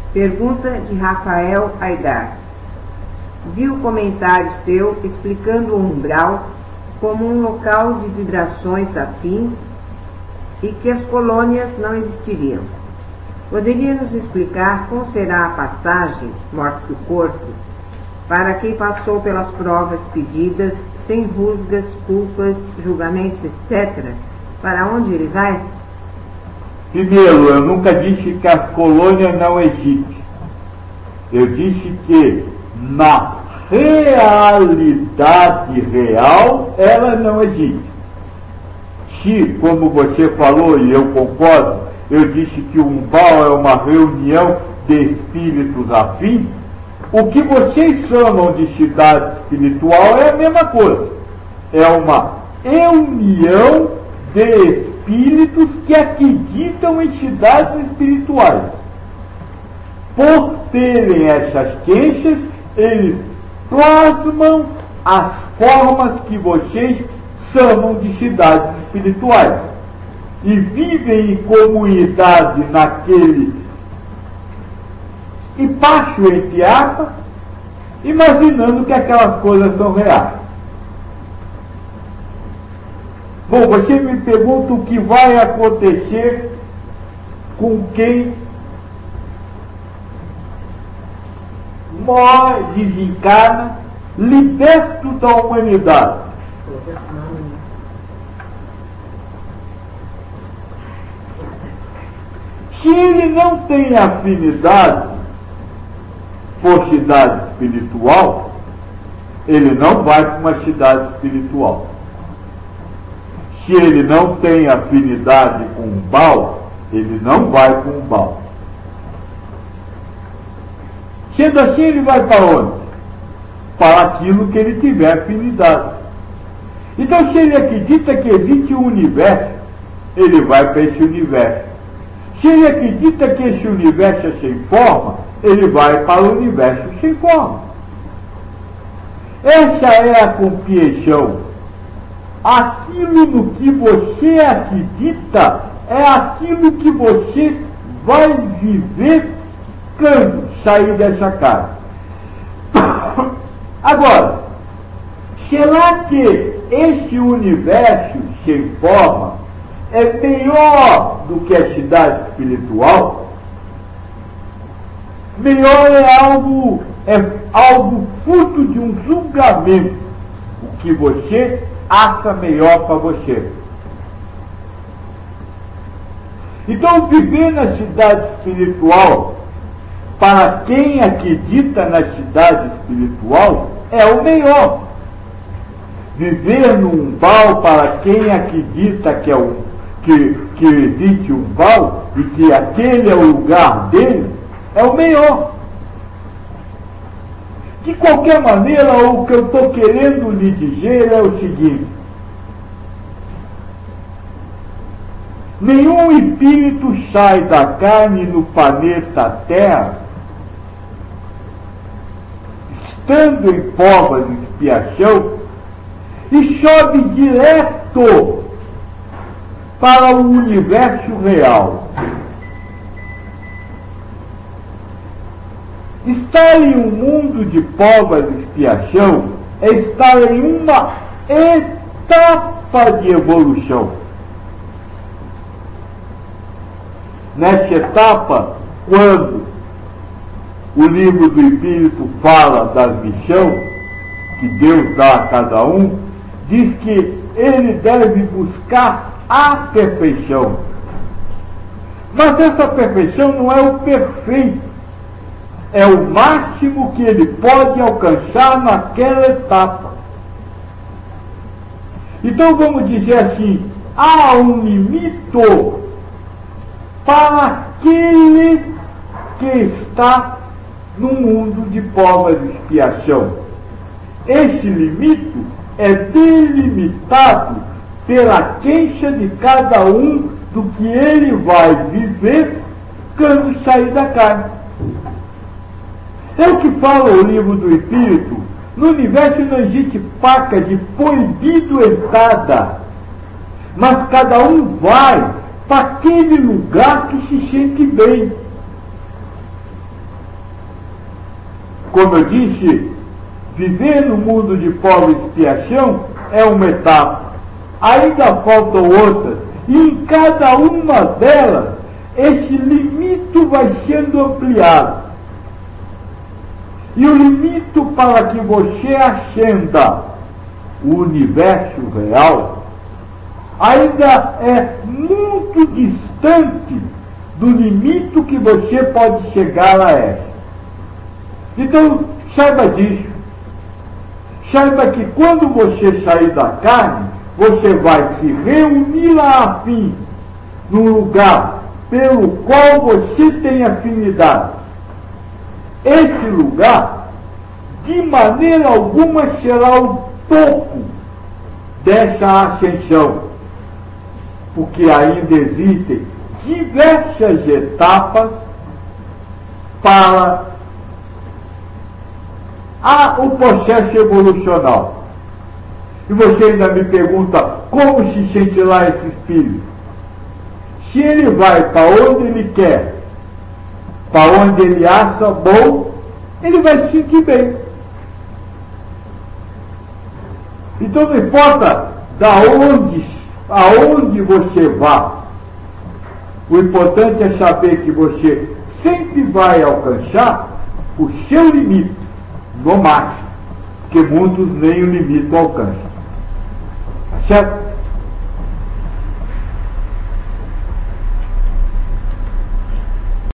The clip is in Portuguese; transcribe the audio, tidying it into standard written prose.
Pergunta de Rafael Aidar. Vi o comentário seu explicando o umbral como um local de vibrações afins e que as colônias não existiriam. Poderia nos explicar como será a passagem, morte do corpo, para quem passou pelas provas pedidas, sem rusgas, culpas, julgamentos, etc., para onde ele vai? Primeiro, eu nunca disse que a colônia não existe. Eu disse que na realidade real ela não existe. Se, como você falou e eu concordo, eu disse que o umbral é uma reunião de espíritos afins, o que vocês chamam de cidade espiritual é a mesma coisa. É uma reunião de espíritos que acreditam em cidades espirituais. Por terem essas queixas, eles plasmam as formas que vocês chamam de cidades espirituais e vivem em comunidade naquele empacho entre aspas, imaginando que aquelas coisas são reais. Bom, você me pergunta o que vai acontecer com quem morre, desencarna, liberto da humanidade. Se ele não tem afinidade por cidade espiritual, ele não vai para uma cidade espiritual. Se ele não tem afinidade com um Umbral, ele não vai com um Umbral. Sendo assim, ele vai para onde? Para aquilo que ele tiver afinidade. Então, se ele acredita que existe um universo, ele vai para esse universo. Se ele acredita que esse universo é sem forma, ele vai para o universo sem forma. Essa é a compreensão. Aquilo no que você acredita é aquilo que você vai viver quando sair dessa casa. Agora, será que esse universo sem forma é melhor do que a cidade espiritual? Melhor é algo fruto de um julgamento, o que você acha melhor para você. Então, viver na cidade espiritual, para quem acredita na cidade espiritual, é o melhor. Viver no umbral, para quem acredita que existe um umbral e que aquele é o lugar dele, é o melhor. De qualquer maneira, o que eu estou querendo lhe dizer é o seguinte: nenhum espírito sai da carne no planeta Terra, estando em prova de expiação, e sobe direto para o universo real. Estar em um mundo de prova de expiação é estar em uma etapa de evolução. Nessa etapa, quando o livro do Espírito fala das missões que Deus dá a cada um, diz que ele deve buscar a perfeição. Mas essa perfeição não é o perfeito, é o máximo que ele pode alcançar naquela etapa. Então vamos dizer assim, há um limite para aquele que está no mundo de prova de expiação. Esse limite é delimitado pela queixa de cada um do que ele vai viver quando sair da carne. É o que fala o livro do Espírito. No universo não existe placa de proibido entrada, mas cada um vai para aquele lugar que se sente bem. Como eu disse, viver no mundo de prova e expiação é uma etapa. Ainda faltam outras. E em cada uma delas, esse limite vai sendo ampliado. E o limite para que você ascenda o universo real ainda é muito distante do limite que você pode chegar a essa. Então, saiba disso. Saiba que quando você sair da carne, você vai se reunir lá a fim, num lugar pelo qual você tem afinidade. Esse lugar, de maneira alguma, será o topo dessa ascensão, porque ainda existem diversas etapas para o processo evolucional. E você ainda me pergunta como se sente lá esse espírito. Se ele vai para onde ele quer, para onde ele acha bom, ele vai se sentir bem. Então não importa aonde você vá, o importante é saber que você sempre vai alcançar o seu limite, no máximo, porque muitos nem o limite alcançam. Certo?